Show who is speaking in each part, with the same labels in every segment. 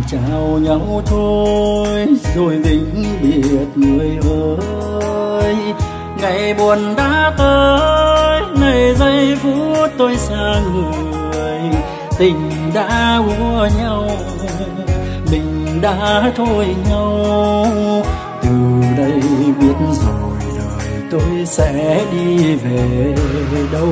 Speaker 1: chào nhau thôi rồi vĩnh biệt người ơi. Ngày buồn đã tới, này giây phút tôi xa người. Tình đã úa nhau, mình đã thôi nhau. Từ đây biết rồi đời tôi sẽ đi về đâu.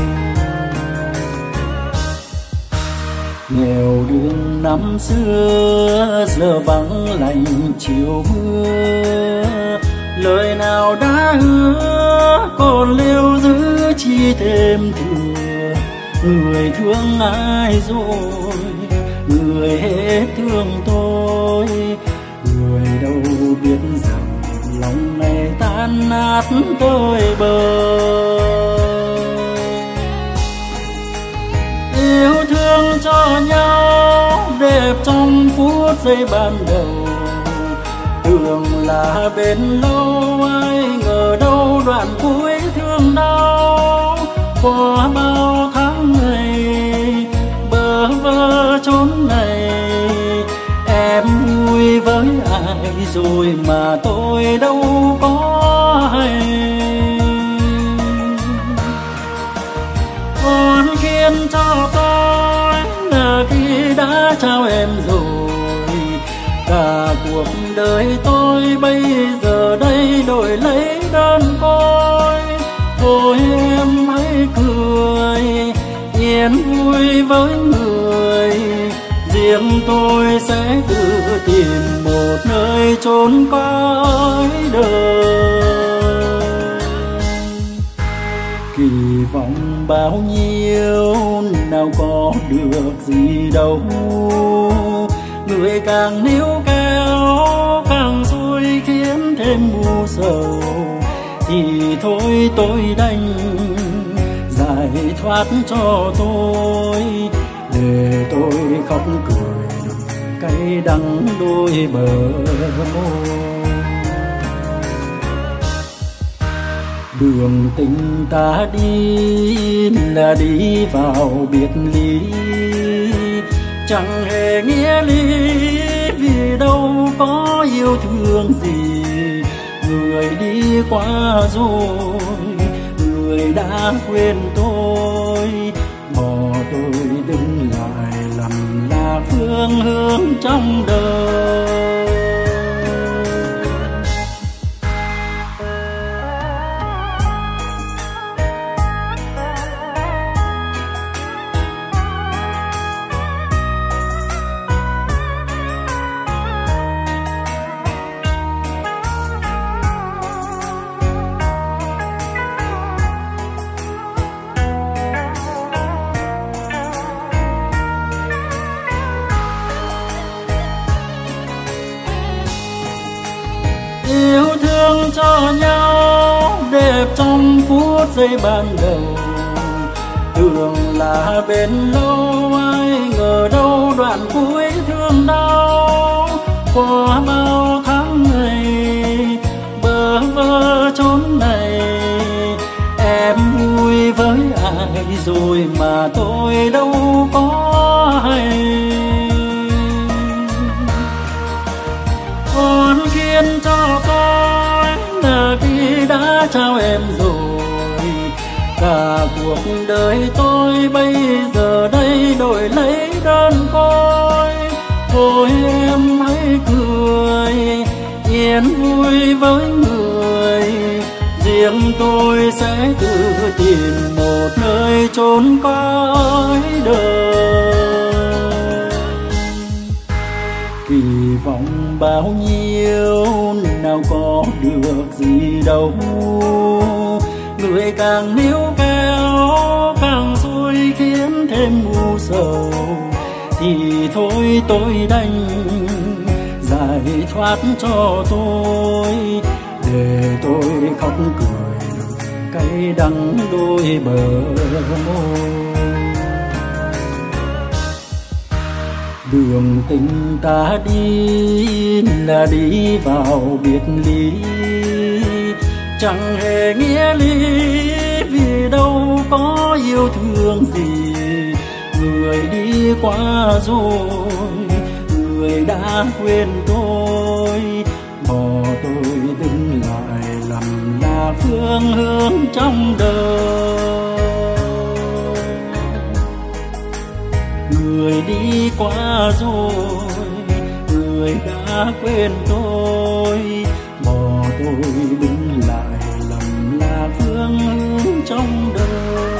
Speaker 1: Nghèo đường năm xưa giờ vắng lạnh chiều mưa. Lời nào đã hứa còn lưu giữ chi thêm thừa. Người thương ai rồi, người hết thương tôi. Người đâu biết rằng lòng này tan nát tôi bời. Yêu thương cho nhau đẹp trong phút giây ban đầu. Tưởng là bên lâu, ai ngờ đâu đoạn cuối thương đau. Qua bao tháng ngày bơ vơ chốn này, em vui với ai rồi mà tôi đâu có hay. Con khiến cho tôi là khi đã trao em rồi. Cả cuộc đời tôi bây giờ đây đổi lấy đơn côi. Thôi em hãy cười, yên vui với người. Riêng tôi sẽ tự tìm một nơi chốn cõi đời. Kỳ vọng bao nhiêu nào có được gì đâu. Người càng níu kéo càng xui khiến thêm u sầu. Thì thôi tôi đành giải thoát cho tôi, để tôi khóc cười đừng cay đắng đôi bờ môi. Đường tình ta đi là đi vào biệt ly. Chẳng hề nghĩa lý vì đâu có yêu thương gì. Người đi qua rồi, người đã quên tôi. Bỏ tôi đứng lại lầm là phương hướng trong đời. Yêu thương cho nhau đẹp trong phút giây ban đầu. Tưởng là bên lâu, ai ngờ đâu đoạn cuối thương đau. Qua bao tháng ngày bơ vơ chốn này, em vui với ai rồi mà tôi đâu có hay. Con khiến cho tôi là khi đã trao em rồi. Cả cuộc đời tôi bây giờ đây đổi lấy đơn côi. Thôi em hãy cười, yên vui với người. Riêng tôi sẽ tự tìm một nơi chốn cõi đời. Kỳ vọng bao nhiêu nào có được gì đâu. Người càng níu kéo càng xui khiến thêm u sầu. Thì thôi tôi đành giải thoát cho tôi, để tôi khóc cười đừng cay đắng đôi bờ môi. Đường tình ta đi là đi vào biệt ly. Chẳng hề nghĩa lý vì đâu có yêu thương gì. Người đi qua rồi, người đã quên tôi, bỏ tôi đứng lại làm là phương hướng trong đời. Người đi qua rồi, người đã quên tôi, bỏ tôi đứng lại làm là phương hướng trong đời.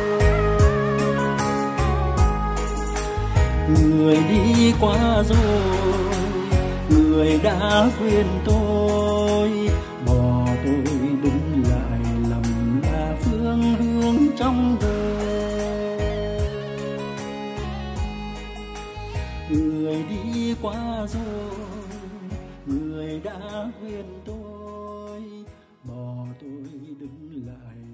Speaker 1: Người đi qua rồi, người đã quên tôi, bỏ tôi đứng lại làm là phương hướng trong đời. Người đi qua rồi, người đã quên tôi, bỏ tôi đứng lại